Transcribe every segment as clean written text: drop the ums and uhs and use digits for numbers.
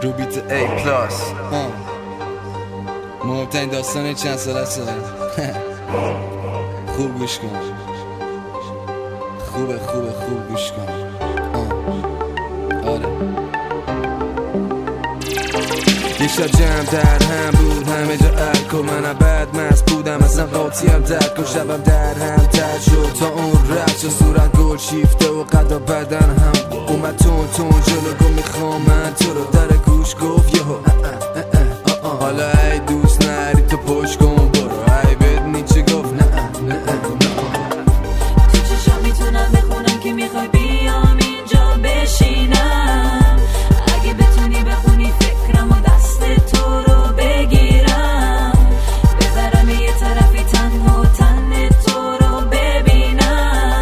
رو بیت A پلاس مهمترین داستان چند ساله است. خوب گوش کن، خوب گوش کن. آره یه شب جمع در هم بود، همه جا الکل، منم بد مست بودم، اصلا قاطیم درد کن. شبم در هم تر شد تا اون رفت شد، صورت گل شیفته و قدا بدن هم اومد تون جلو گم میخوام من تو رو. در گوش گفت یهو حالا ای دوست نری تو پشت کن برو، ای بدنی چه گفت نه تو چشم میتونم بخونم که میخوای بیام اینجا بشینم. اگه بتونی بخونی فکرم و دست تو رو بگیرم، ببرم یه طرفی تنها و تن تو رو ببینم.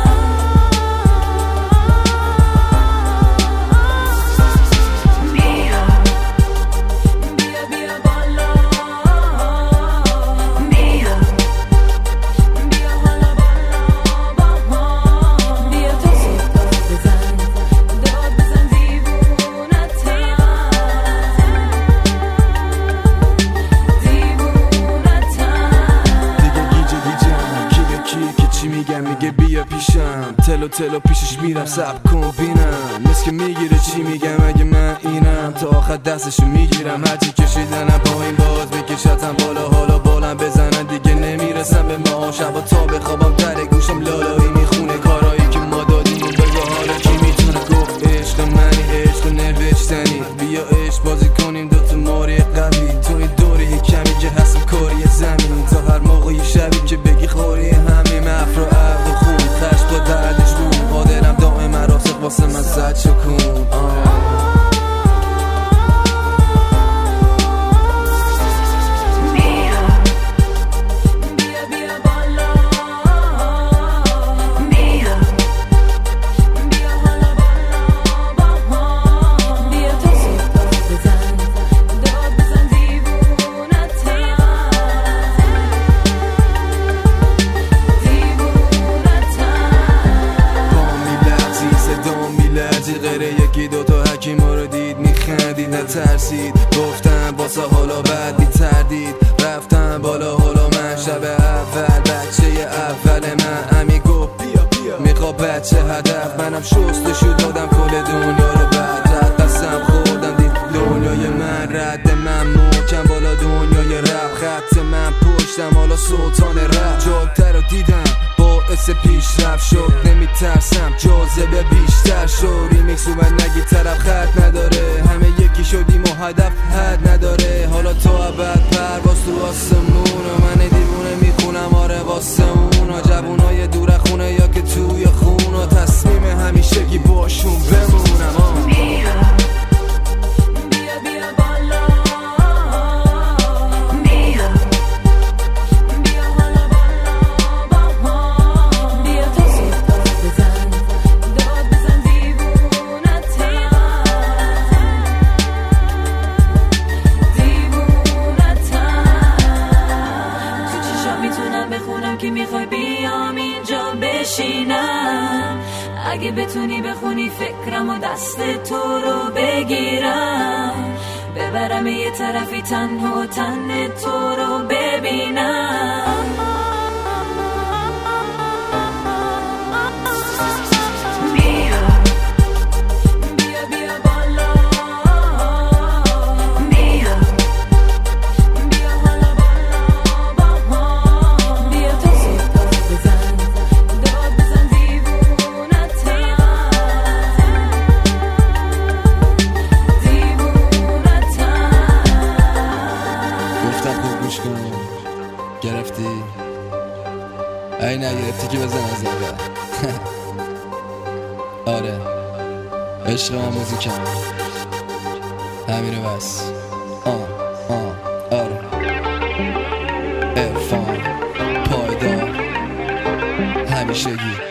بیا بالا، بیا حالا بالا با هم، بیا تو زود داد بزن دیوونتم. دیگه گیجم کی به کی که چی میگم، میگه بیا پیشم، تلو پیشش میرم سب کن بینم، مثل که میگیره چی میگم اگه من اینم، تا آخر دستشو میگیرم، هرچی کشیدنم با این باز بکشتم بالا، حالا بالم بزنن دیگه نمیرسم به ما. شبا تا بخوابم در گوشم لالایی میخونه کارایی که ما دادیم و بگو حالا کی میتونه گفت عشق منی، عشق نوشتنی، بیا عشق بازی کنیم دوتا ماری قوی، تو این دوری کمی که هستم کاری زمین، تا هر موقعی شبی که بگی خوری همین افرا عقل و خون خشت با دردش بود، قادرم دائم راسق واسه من زد شکون. یکی دوتا حکیم رو دید میخندید نترسید، گفتم باسه حالا بعد بی‌تردید، رفتم بالا حالا من شب اول بچه اول من امی گفت بیا میخواد بچه هدف، منم شستشو دادم کل دنیا رو بعد قسم خوردم دید دنیای من رد من محکم بالا دنیای رب، خط من پشتم حالا سلطان رب، جادتر رو دیدم باعث پیشرفت شد، نمیترسم جاذبه بیشتر شد، ریمیکس اومد نگی طرف خط نداره، همه یکی شدیم و هدف حد نداره، حالا تو ابد پرواز تو آسمون و من دیوونه میخونم آره واسه اونا، جوونای دور خونه یا که توی خونه، تصمیم همیشگی باشون بمونم. که میخوای بیام اینجا بشینم، اگه بتونی بخونی فکرم و دست تو رو بگیرم، ببرم یه طرفی تنها و تن تو رو ببینم. گرفتی؟ ای نگرفتی که بزن از اول. آره عشق من موزیکم همینو بس. آره عرفان پایدار همیشگی.